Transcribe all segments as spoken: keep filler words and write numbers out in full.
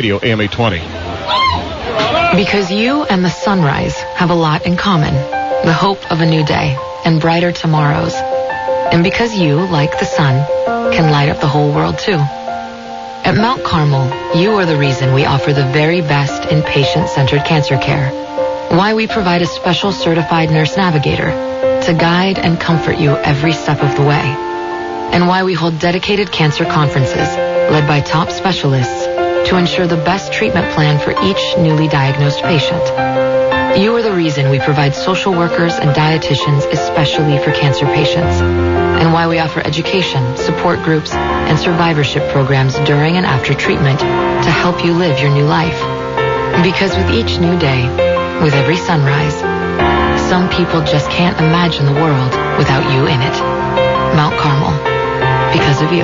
Radio A M eight twenty. Because you and the sunrise have a lot in common. The hope of a new day and brighter tomorrows. And because you, like the sun, can light up the whole world too. At Mount Carmel, you are the reason we offer the very best in patient-centered cancer care. Why we provide a special certified nurse navigator to guide and comfort you every step of the way. And why we hold dedicated cancer conferences led by top specialists to ensure the best treatment plan for each newly diagnosed patient. You are the reason we provide social workers and dietitians especially for cancer patients, and why we offer education, support groups, and survivorship programs during and after treatment to help you live your new life. Because with each new day, with every sunrise, some people just can't imagine the world without you in it. Mount Carmel, because of you.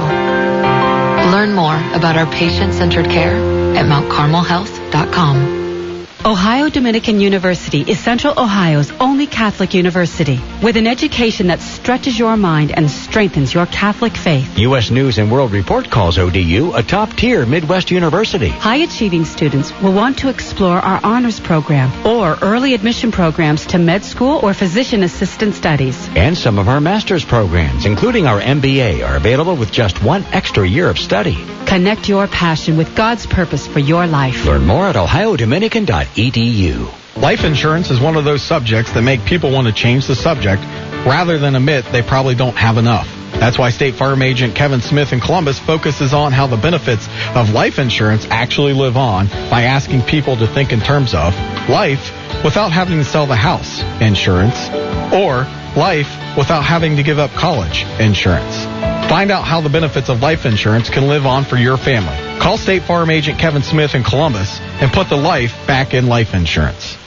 Learn more about our patient-centered care at mount carmel health dot com. Ohio Dominican University is Central Ohio's only Catholic university with an education that stretches your mind and strengthens your Catholic faith. U S News and World Report calls O D U a top-tier Midwest university. High-achieving students will want to explore our honors program or early admission programs to med school or physician assistant studies. And some of our master's programs, including our M B A, are available with just one extra year of study. Connect your passion with God's purpose for your life. Learn more at ohio dominican dot e d u. Life insurance is one of those subjects that make people want to change the subject rather than admit they probably don't have enough. That's why State Farm agent Kevin Smith in Columbus focuses on how the benefits of life insurance actually live on by asking people to think in terms of life without having to sell the house insurance, or life without having to give up college insurance. Find out how the benefits of life insurance can live on for your family. Call State Farm agent Kevin Smith in Columbus and put the life back in life insurance.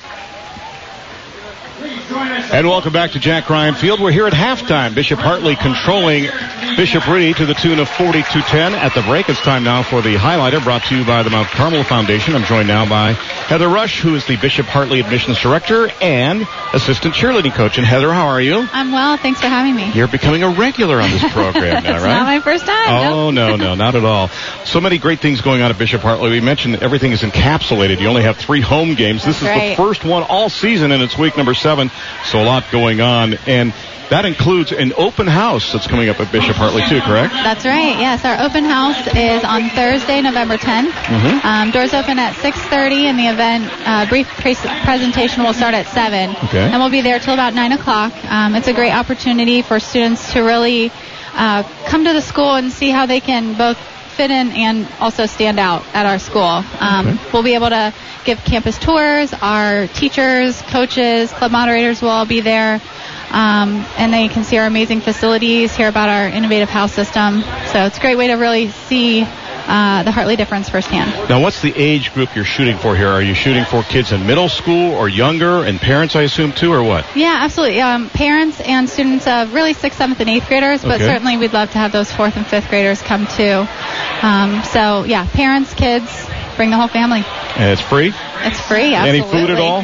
And welcome back to Jack Ryan Field. We're here at halftime. Bishop Hartley controlling Bishop Ready to the tune of forty-two ten. At the break, it's time now for the highlighter brought to you by the Mount Carmel Foundation. I'm joined now by Heather Rush, who is the Bishop Hartley Admissions Director and Assistant Cheerleading Coach. And Heather, how are you? I'm well. Thanks for having me. You're becoming a regular on this program now, it's right? Not my first time. Oh, no, no, not at all. So many great things going on at Bishop Hartley. We mentioned everything is encapsulated. You only have three home games. This That's is right. the first one all season, and it's week number seven. So a lot going on. And that includes an open house that's coming up at Bishop Hartley, too, correct? That's right. Yes, our open house is on Thursday, November tenth. Mm-hmm. Um, doors open at six thirty, and the event, uh, brief pre- presentation will start at seven. Okay. And we'll be there till about nine o'clock. Um, it's a great opportunity for students to really uh, come to the school and see how they can both fit in and also stand out at our school. Um, Okay. We'll be able to give campus tours. Our teachers, coaches, club moderators will all be there. Um, and they can see our amazing facilities, hear about our innovative house system. So it's a great way to really see uh, the Hartley difference firsthand. Now, what's the age group you're shooting for here? Are you shooting for kids in middle school or younger, and parents, I assume, too, or what? Yeah, absolutely. Um, parents and students of really sixth, seventh, and eighth graders, but Okay. certainly we'd love to have those fourth and fifth graders come too. Um, so, yeah, parents, kids, bring the whole family. And it's free? It's free, Any absolutely. food at all?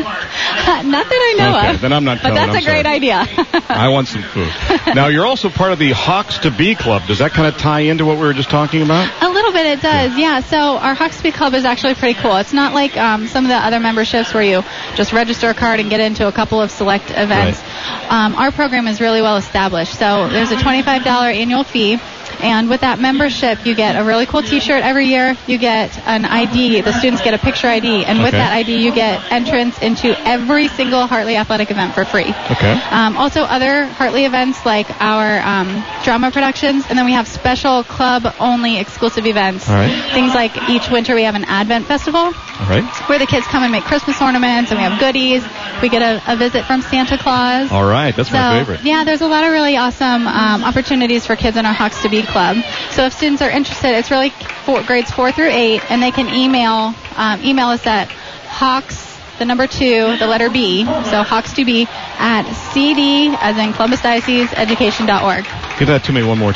Not that I know Okay, of. then I'm not But coming. that's I'm a great sorry. idea. I want some food. Now, you're also part of the Hawks to Be Club. Does that kind of tie into what we were just talking about? A little bit it does, yeah. So our Hawks to Be Club is actually pretty cool. It's not like um, some of the other memberships where you just register a card and get into a couple of select events. Um, our program is really well established. So there's a twenty-five dollars annual fee. And with that membership, you get a really cool T-shirt every year. You get an I D. The students get a picture I D. And with Okay. that I D, you get entrance into every single Hartley athletic event for free. Okay. Um, also, other Hartley events like our um, drama productions. And then we have special club-only exclusive events. All right. Things like each winter we have an Advent Festival All right. where the kids come and make Christmas ornaments, and we have goodies. We get a, a visit from Santa Claus. All right. That's So, my favorite. yeah, there's a lot of really awesome um, opportunities for kids in our Hawks to Be Club. So if students are interested, it's really for grades four through eight, and they can email um, email us at Hawks, the number two, the letter B, so Hawks to Be at C D, as in Columbus Diocese Education dot org. Give that to me one more time.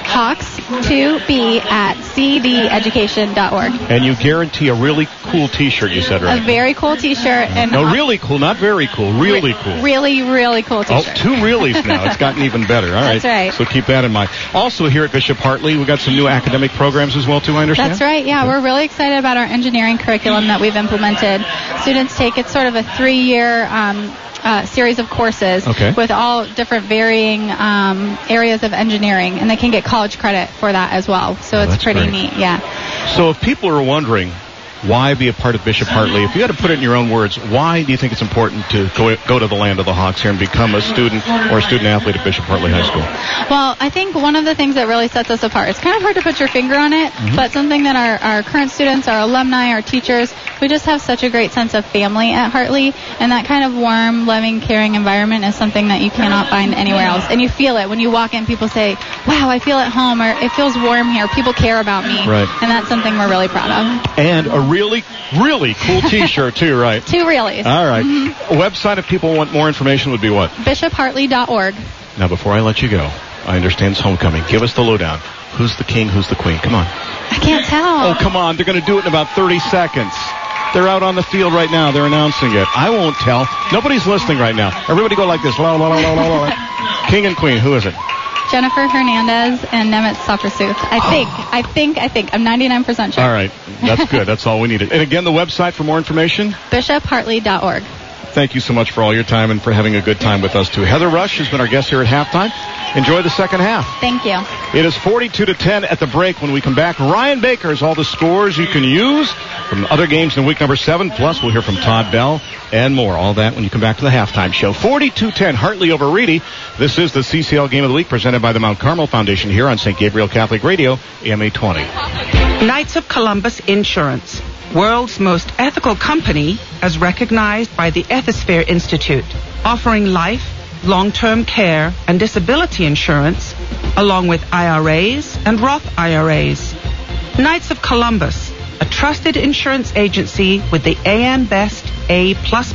Hawks two B at c d education dot org. And you guarantee a really cool T-shirt, you said, right? A very cool T-shirt. And no, really cool, not very cool, really cool. Really, really cool T-shirt. Oh, two reallys now. It's gotten even better. All right. That's right. So keep that in mind. Also here at Bishop Hartley, we've got some new academic programs as well, too, I understand? That's right, yeah. We're really excited about our engineering curriculum that we've implemented. Students take, it's sort of a three-year um, Uh, series of courses okay. with all different varying um, areas of engineering, and they can get college credit for that as well. So oh, it's pretty great. neat, yeah. So if people are wondering why be a part of Bishop Hartley, if you had to put it in your own words, why do you think it's important to go, go to the land of the Hawks here and become a student or a student athlete at Bishop Hartley High School? Well, I think one of the things that really sets us apart, it's kind of hard to put your finger on it, mm-hmm. but something that our, our current students, our alumni, our teachers, we just have such a great sense of family at Hartley, and that kind of warm, loving, caring environment is something that you cannot find anywhere else. And you feel it when you walk in, people say, wow, I feel at home, or it feels warm here, people care about me. Right. And that's something we're really proud of. And a really, really cool T-shirt, too, right? Two reallys. All right. Mm-hmm. A website, if people want more information, would be what? bishop hartley dot org. Now, before I let you go, I understand it's homecoming. Give us the lowdown. Who's the king? Who's the queen? Come on. I can't tell. Oh, come on. They're going to do it in about thirty seconds. They're out on the field right now. They're announcing it. I won't tell. Nobody's listening right now. Everybody go like this. La, la, la, la, la, la. King and queen. Who is it? Jennifer Hernandez and Nemitz Saprasuth. I think, I think, I think. I'm ninety-nine percent sure. All right. That's good. That's all we needed. And again, the website for more information? bishop hartley dot org. Thank you so much for all your time and for having a good time with us, too. Heather Rush has been our guest here at halftime. Enjoy the second half. Thank you. It is forty-two to ten at the break. When we come back, Ryan Baker has all the scores you can use from other games in week number seven. Plus, we'll hear from Todd Bell and more. All that when you come back to the halftime show. forty-two ten, Hartley over Reedy. This is the C C L Game of the Week presented by the Mount Carmel Foundation here on Saint Gabriel Catholic Radio, A M eight twenty. Knights of Columbus Insurance, world's most ethical company as recognized by the Ethisphere Institute, offering life, long-term care, and disability insurance, along with I R As and Roth I R As. Knights of Columbus, a trusted insurance agency with the A M Best A++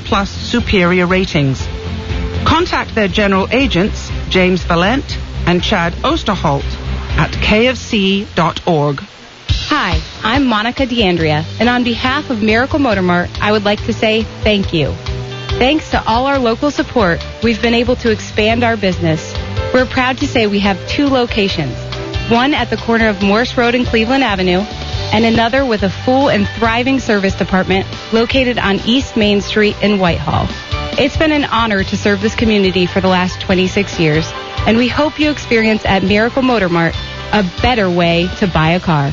superior ratings. Contact their general agents, James Valent and Chad Osterholt, at k f c dot org. Hi, I'm Monica DeAndrea, and on behalf of Miracle Motor Mart, I would like to say thank you. Thanks to all our local support, we've been able to expand our business. We're proud to say we have two locations, one at the corner of Morse Road and Cleveland Avenue, and another with a full and thriving service department located on East Main Street in Whitehall. It's been an honor to serve this community for the last twenty-six years, and we hope you experience at Miracle Motor Mart a better way to buy a car.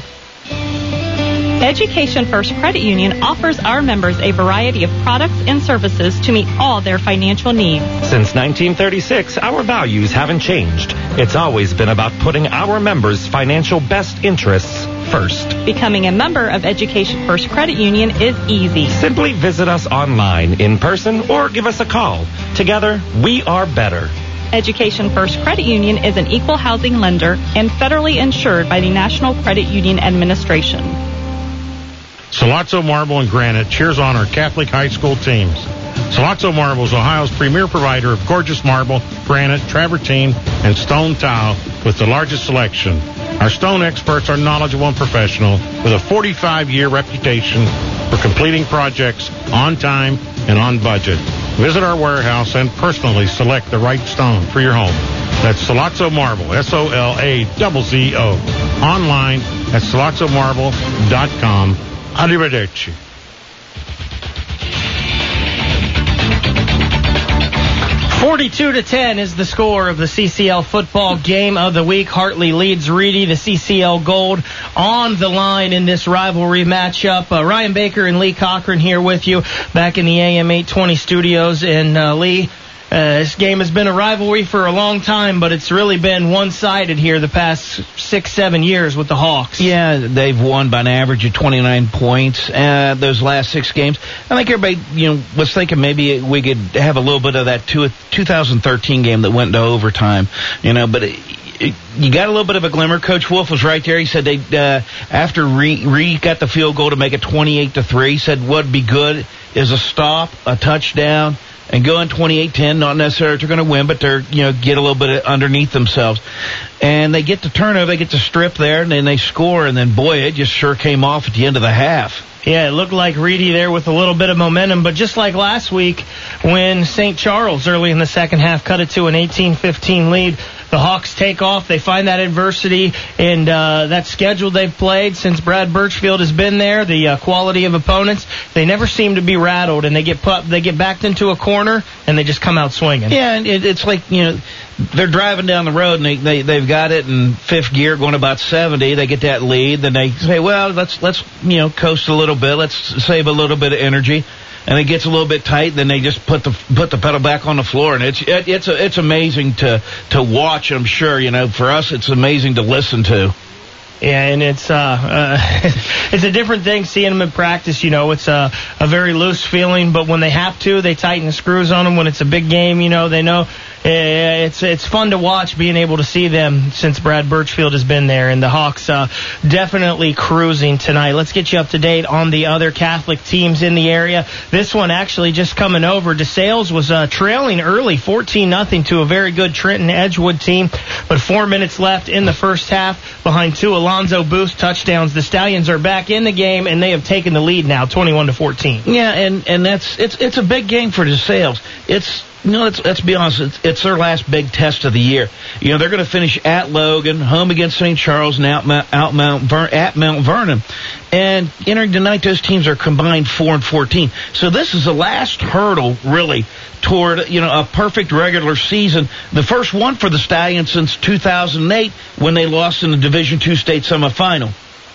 Education First Credit Union offers our members a variety of products and services to meet all their financial needs. Since nineteen thirty-six, our values haven't changed. It's always been about putting our members' financial best interests first. Becoming a member of Education First Credit Union is easy. Simply visit us online, in person, or give us a call. Together, we are better. Education First Credit Union is an equal housing lender and federally insured by the National Credit Union Administration. Sollozzo Marble and Granite cheers on our Catholic high school teams. Sollozzo Marble is Ohio's premier provider of gorgeous marble, granite, travertine, and stone tile with the largest selection. Our stone experts are knowledgeable and professional with a forty-five year reputation for completing projects on time and on budget. Visit our warehouse and personally select the right stone for your home. That's Sollozzo Marble, S O L A Z Z O. Online at sollozzo marble dot com. Arrivederci. forty-two to ten is the score of the C C L football game of the week. Hartley leads Reedy, the C C L Gold, on the line in this rivalry matchup. Uh, Ryan Baker and Lee Cochran here with you back in the A M eight twenty studios. And uh, Lee, Uh, this game has been a rivalry for a long time, but it's really been one-sided here the past six, seven years with the Hawks. Yeah, they've won by an average of twenty-nine points uh, those last six games. I think everybody, you know, was thinking maybe we could have a little bit of that two, two thousand thirteen game that went into overtime, you know, but it, it, you got a little bit of a glimmer. Coach Wolf was right there. He said they uh, after Reed got the field goal to make it twenty-eight to three, said what'd be good is a stop, a touchdown, and go in twenty-eight ten. Not necessarily they're going to win, but they're, you know, get a little bit underneath themselves. And they get the turnover, they get the strip there, and then they score, and then, boy, it just sure came off at the end of the half. Yeah, it looked like Reedy there with a little bit of momentum, but just like last week when Saint Charles early in the second half cut it to an eighteen fifteen lead, the Hawks take off. They find that adversity and uh, that schedule they've played since Brad Birchfield has been there, the uh, quality of opponents. They never seem to be rattled, and they get put, they get backed into a corner, and they just come out swinging. Yeah, and it, it's like, you know, they're driving down the road, and they, they, they've got it in fifth gear going about seventy. They get that lead. Then they say, well, let's, let's you know, coast a little bit. Let's save a little bit of energy. And it gets a little bit tight, then they just put the put the pedal back on the floor, and it's it, it's a, it's amazing to to watch. I'm sure, you know, for us, it's amazing to listen to. Yeah, and it's uh, uh it's a different thing seeing them in practice. You know, it's a a very loose feeling, but when they have to, they tighten the screws on them. When it's a big game, you know, they know. It's it's fun to watch being able to see them since Brad Birchfield has been there, and the Hawks uh, definitely cruising tonight. Let's get you up to date on the other Catholic teams in the area. This one actually just coming over. DeSales was uh, trailing early, fourteen nothing to a very good Trenton Edgewood team, but four minutes left in the first half behind two Alonzo Booth touchdowns. The Stallions are back in the game, and they have taken the lead now, twenty-one to fourteen. Yeah, and and that's it's it's a big game for DeSales. It's You know, let's, let's be honest, it's, it's their last big test of the year. You know, they're going to finish at Logan, home against Saint Charles, and out, out Mount Ver, at Mount Vernon. And entering tonight, those teams are combined four and fourteen. So this is the last hurdle, really, toward, you know, a perfect regular season. The first one for the Stallions since two thousand eight when they lost in the Division two state semifinal.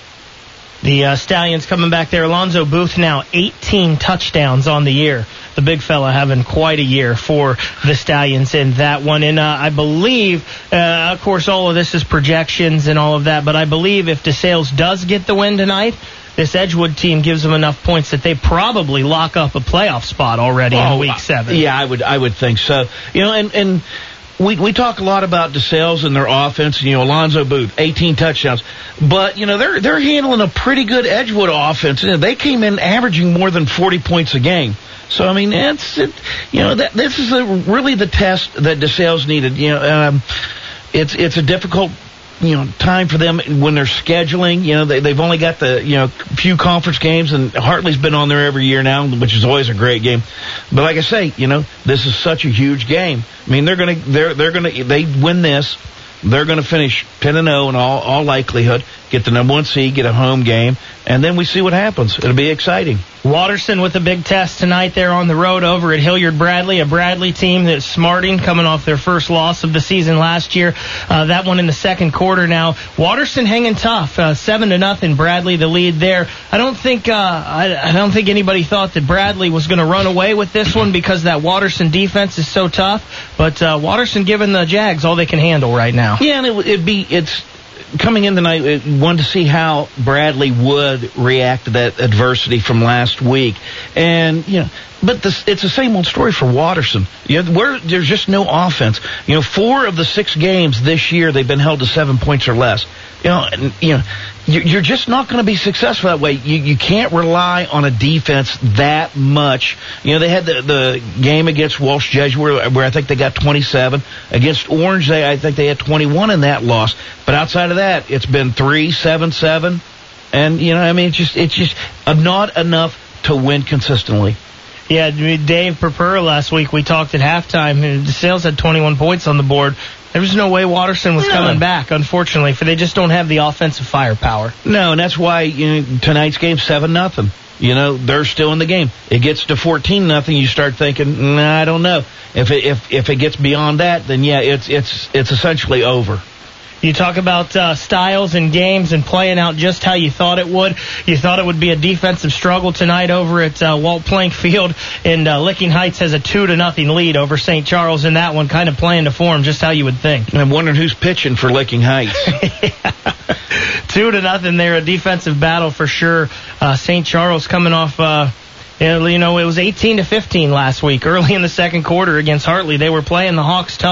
The uh, Stallions coming back there. Alonzo Booth now eighteen touchdowns on the year. The big fella having quite a year for the Stallions in that one. And uh, I believe, uh, of course, all of this is projections and all of that, but I believe if DeSales does get the win tonight, this Edgewood team gives them enough points that they probably lock up a playoff spot already oh, in week seven. Yeah, I would I would think so. You know, and... and We we talk a lot about DeSales and their offense. You know, Alonzo Booth, eighteen touchdowns, but you know they're they're handling a pretty good Edgewood offense. You know, they came in averaging more than forty points a game. So I mean, it's it, you know that this is a, really the test that DeSales needed. You know, um, it's it's a difficult you know time for them when they're scheduling. You know, they they've only got the you know few conference games, and Hartley's been on there every year now, which is always a great game. But like I say, you know, this is such a huge game. I mean, they're gonna they're they're gonna they win this, they're gonna finish ten and zero in all all likelihood, get the number one seed, get a home game, and then we see what happens. It'll be exciting. Waterston with a big test tonight there on the road over at Hilliard Bradley, a Bradley team that's smarting, coming off their first loss of the season last year. Uh, that one in the second quarter now. Waterston hanging tough, uh, seven to nothing. Bradley the lead there. I don't think uh, I, I don't think anybody thought that Bradley was going to run away with this one because that Waterston defense is so tough. But uh, Waterston giving the Jags all they can handle right now. Yeah, and it, it'd be it's. Coming in tonight, we wanted to see how Bradley would react to that adversity from last week. And, you know, but this, it's the same old story for Waterston. You know, where there's just no offense. You know, four of the six games this year, they've been held to seven points or less. You know, and, you know, you're just not going to be successful that way. You you can't rely on a defense that much. You know, they had the, the game against Walsh Jesuit where, where I think they got twenty-seven. Against Orange, they I think they had twenty-one in that loss. But outside of that, it's been three, seven, seven. And, you know, I mean, it's just, it's just not enough to win consistently. Yeah, Dave Perpera last week, we talked at halftime. DeSales had twenty-one points on the board. There was no way Waterston was no. coming back, unfortunately, for they just don't have the offensive firepower. No, and that's why you know, tonight's game seven nothing. You know, they're still in the game. It gets to fourteen nothing, you start thinking, nah, I don't know. If it, if if it gets beyond that, then yeah, it's it's it's essentially over. You talk about uh, styles and games and playing out just how you thought it would. You thought it would be a defensive struggle tonight over at uh, Walt Plank Field, and uh, Licking Heights has a two to nothing lead over Saint Charles in that one, kind of playing to form, just how you would think. I'm wondering who's pitching for Licking Heights. yeah. Two to nothing there, a defensive battle for sure. Uh, Saint Charles coming off. Uh, You know, it was eighteen to fifteen last week, early in the second quarter against Hartley. They were playing the Hawks tough.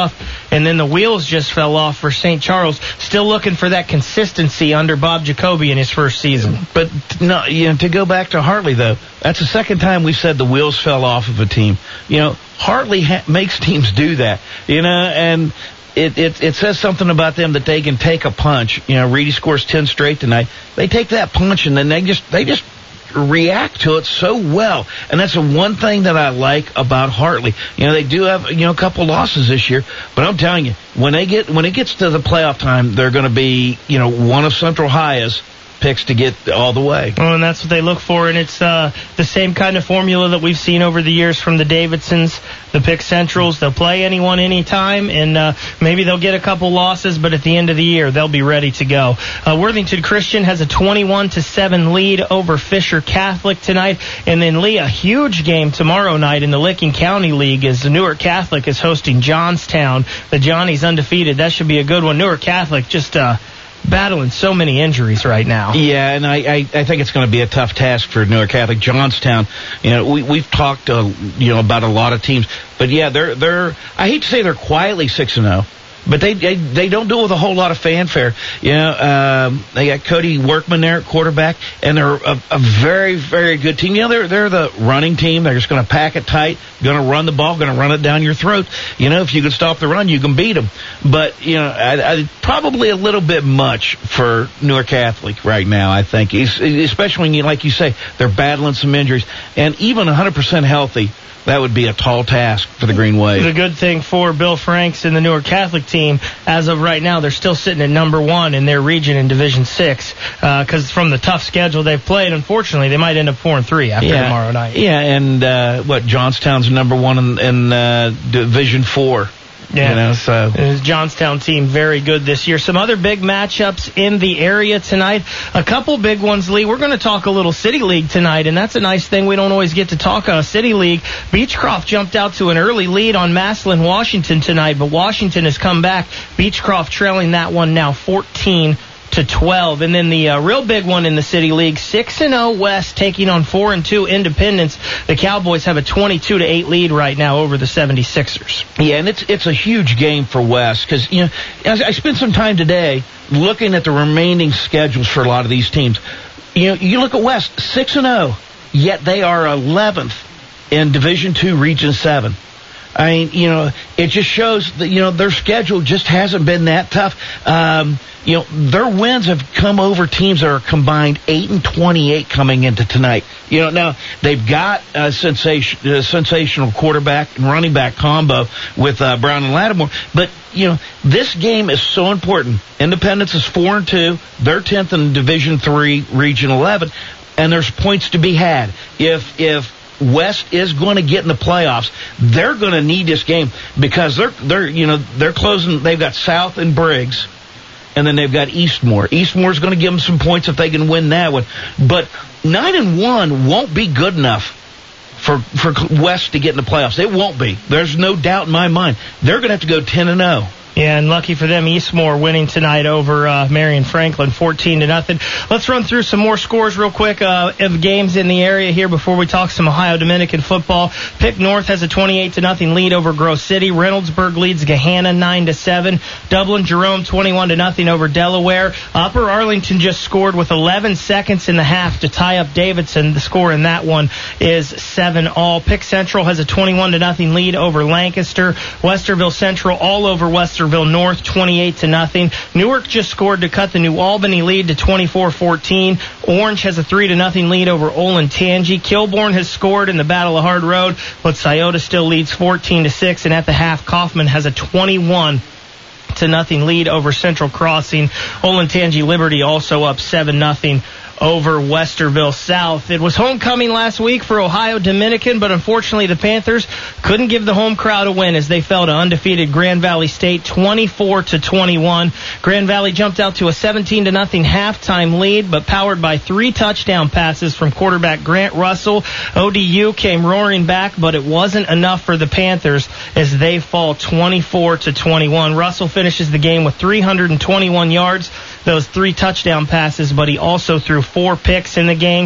and then the wheels just fell off for Saint Charles. Still looking for that consistency under Bob Jacoby in his first season. But no, you know, to go back to Hartley, though, that's the second time we said the wheels fell off of a team. You know, Hartley ha- makes teams do that, you know, and it, it it says something about them that they can take a punch. You know, Reedy scores ten straight tonight. They take that punch, and then they just they just react to it so well. And that's the one thing that I like about Hartley. You know, they do have, you know, a couple losses this year, but I'm telling you, when they get when it gets to the playoff time, they're going to be, you know, one of Central High's picks to get all the way. Well, and that's what they look for, and it's uh, the same kind of formula that we've seen over the years from the Davidsons, the Pick Centrals. They'll play anyone anytime, and uh, maybe they'll get a couple losses, but at the end of the year, they'll be ready to go. Uh, Worthington Christian has a twenty-one to seven lead over Fisher Catholic tonight, and then Lee, a huge game tomorrow night in the Licking County League as the Newark Catholic is hosting Johnstown. The Johnnies undefeated. That should be a good one. Newark Catholic just uh, battling so many injuries right now. Yeah, and I, I, I think it's going to be a tough task for Newark Catholic. Johnstown, you know, we, we've talked, uh, you know, about a lot of teams. But, yeah, they're, they're I hate to say they're quietly six and oh. But they, they they don't do it with a whole lot of fanfare. You know, um, they got Cody Workman there at quarterback, and they're a, a very, very good team. You know, they're they're the running team. They're just going to pack it tight, going to run the ball, going to run it down your throat. You know, if you can stop the run, you can beat them. But, you know, I, I, probably a little bit much for Newark Catholic right now, I think, especially when, you, like you say, they're battling some injuries. And even one hundred percent healthy, that would be a tall task for the Green Wave. The good thing for Bill Franks and the Newark Catholic team, as of right now, they're still sitting at number one in their region in Division Six. Because uh, from the tough schedule they've played, unfortunately, they might end up four and three after yeah. tomorrow night. Yeah, and uh, what Johnstown's number one in, in uh, Division Four. Yeah, you know, so the Johnstown team very good this year. Some other big matchups in the area tonight. A couple big ones, Lee. We're going to talk a little City League tonight, and that's a nice thing. We don't always get to talk uh, City League. Beechcroft jumped out to an early lead on Massillon, Washington tonight, but Washington has come back. Beechcroft trailing that one now fourteen to twelve. And then the uh, real big one in the City League, six and oh West taking on four and two Independence. The Cowboys have a twenty-two to eight lead right now over the seventy-sixers. Yeah, and it's it's a huge game for West because, you know, I spent some time today looking at the remaining schedules for a lot of these teams. You know, you look at West, six and oh, yet they are eleventh in Division two, Region seven. I mean, you know, it just shows that, you know, their schedule just hasn't been that tough. Um, you know, their wins have come over teams that are combined eight and twenty-eight coming into tonight. You know, now they've got a, sensation, a sensational quarterback and running back combo with uh, Brown and Lattimore. But, you know, this game is so important. Independence is four and two. They're tenth in Division three, Region eleven. And there's points to be had. If, if, West is going to get in the playoffs, they're going to need this game because they're they're you know they're closing. They've got South and Briggs, and then they've got Eastmore. Eastmore's going to give them some points if they can win that one. But nine and one won't be good enough for for West to get in the playoffs. It won't be. There's no doubt in my mind. They're going to have to go ten and zero. Yeah, and lucky for them, Eastmore winning tonight over uh, Marion Franklin, fourteen to nothing. Let's run through some more scores real quick uh, of games in the area here before we talk some Ohio Dominican football. Pick North has a twenty-eight to nothing lead over Grove City. Reynoldsburg leads Gahanna nine to seven. Dublin Jerome twenty-one to nothing over Delaware. Upper Arlington just scored with eleven seconds in the half to tie up Davidson. The score in that one is seven all. Pick Central has a twenty-one to nothing lead over Lancaster. Westerville Central all over Westerville North, twenty-eight to nothing. Newark just scored to cut the New Albany lead to twenty-four fourteen. Orange has a three to nothing lead over Olentangy. Kilbourne has scored in the Battle of Hard Road, but Scioto still leads fourteen to six. And at the half, Kaufman has a twenty-one to nothing lead over Central Crossing. Olentangy Liberty also up seven nothing over Westerville South. It was homecoming last week for Ohio Dominican, but unfortunately the Panthers couldn't give the home crowd a win as they fell to undefeated Grand Valley State twenty-four to twenty-one. Grand Valley jumped out to a seventeen to nothing halftime lead, but powered by three touchdown passes from quarterback Grant Russell. O D U came roaring back, but it wasn't enough for the Panthers as they fall twenty-four to twenty-one. Russell finishes the game with three hundred twenty-one yards, those three touchdown passes, but he also threw four picks in the game.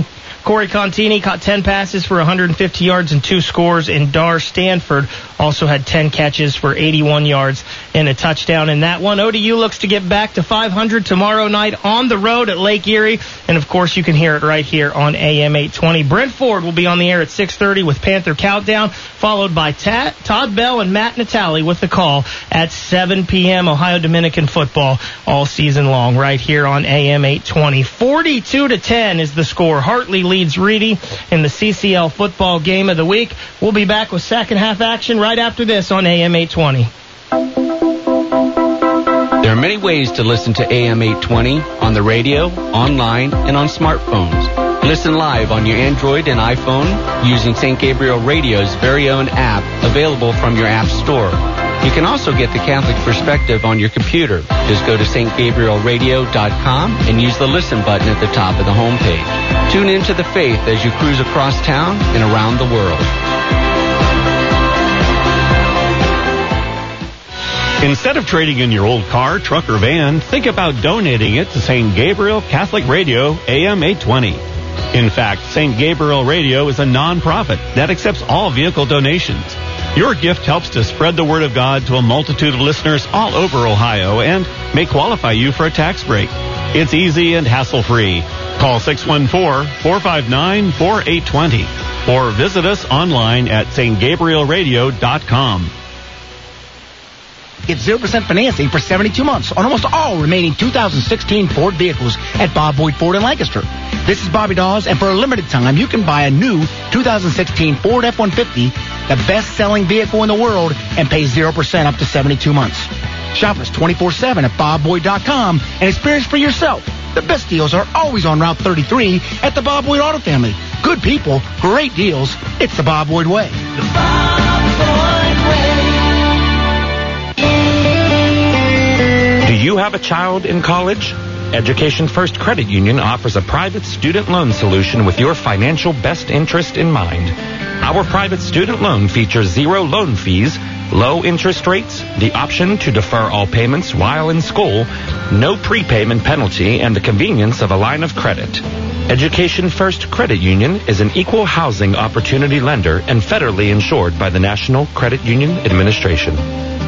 Corey Contini caught ten passes for one hundred fifty yards and two scores, and Dar Stanford also had ten catches for eighty-one yards and a touchdown in that one. O D U looks to get back to five hundred tomorrow night on the road at Lake Erie, and of course you can hear it right here on A M eight twenty. Brent Ford will be on the air at six thirty with Panther Countdown, followed by Tat, Todd Bell and Matt Natale with the call at seven p.m. Ohio Dominican football all season long right here on A M eight twenty. forty-two to ten is the score. Hartley leads Reedy in the C C L football game of the week. We'll be back with second half action right after this on A M eight twenty. There are many ways to listen to A M eight twenty on the radio, online, and on smartphones. Listen live on your Android and iPhone using Saint Gabriel Radio's very own app available from your app store. You can also get the Catholic Perspective on your computer. Just go to S T Gabriel Radio dot com and use the listen button at the top of the homepage. Tune into the faith as you cruise across town and around the world. Instead of trading in your old car, truck, or van, think about donating it to Saint Gabriel Catholic Radio A M eight twenty. In fact, Saint Gabriel Radio is a non-profit that accepts all vehicle donations. Your gift helps to spread the word of God to a multitude of listeners all over Ohio and may qualify you for a tax break. It's easy and hassle-free. Call six one four, four five nine, four eight two zero or visit us online at S T Gabriel Radio dot com. Get zero percent financing for seventy-two months on almost all remaining two thousand sixteen Ford vehicles at Bob Boyd Ford in Lancaster. This is Bobby Dawes, and for a limited time, you can buy a new two thousand sixteen Ford F one fifty, the best-selling vehicle in the world, and pay zero percent up to seventy-two months. Shop us twenty-four seven at bob boyd dot com and experience for yourself. The best deals are always on Route thirty-three at the Bob Boyd Auto Family. Good people, great deals. It's the Bob Boyd way. The Bob Boyd way. Do you have a child in college? Education First Credit Union offers a private student loan solution with your financial best interest in mind. Our private student loan features zero loan fees, low interest rates, the option to defer all payments while in school, no prepayment penalty, and the convenience of a line of credit. Education First Credit Union is an equal housing opportunity lender and federally insured by the National Credit Union Administration.